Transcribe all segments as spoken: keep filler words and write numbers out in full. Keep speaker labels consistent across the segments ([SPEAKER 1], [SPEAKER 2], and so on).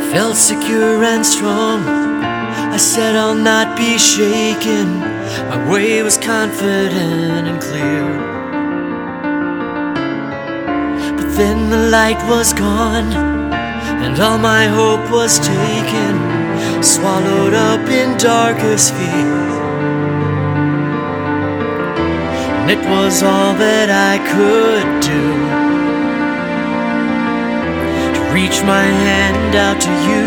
[SPEAKER 1] Felt secure and strong. I said I'll not be shaken. My way was confident and clear. But then the light was gone, and all my hope was taken, swallowed up in darkest fear. And it was all that I could do to reach my hand out to you.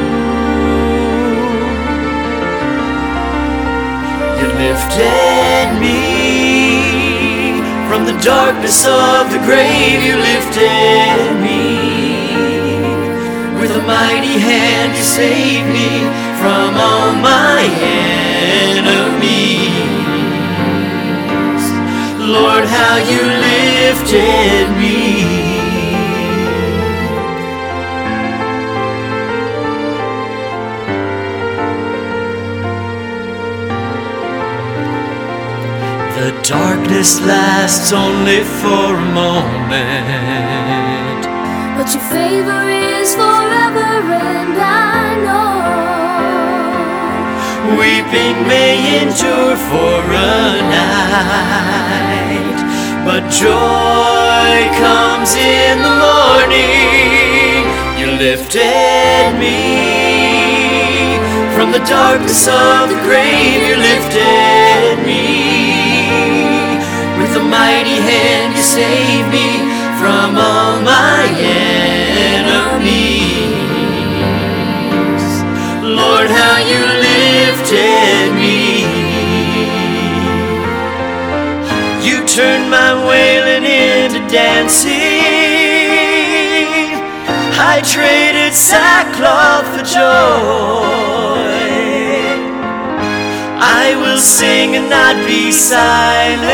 [SPEAKER 1] You lifted me from the darkness of the grave. You lifted me with a mighty hand. You saved me from all my enemies. Lord, how you lifted me. The darkness lasts only for a moment,
[SPEAKER 2] but your favor is forever, and I know
[SPEAKER 1] weeping may endure for a night, but joy comes in the morning. You lifted me from the darkness of the grave. You lifted me with a mighty hand. You saved me from all my enemies. Lord, how you lifted me. You turned my wailing into dancing. I traded sackcloth for joy. I will sing and not be silent,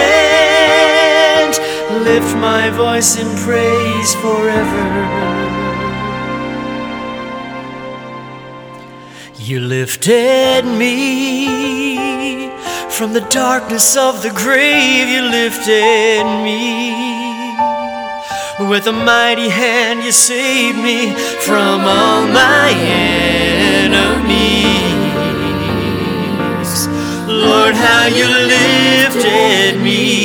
[SPEAKER 1] lift my voice in praise forever. You lifted me from the darkness of the grave. You lifted me with a mighty hand. You saved me from all my enemies. Lord, how you lifted me.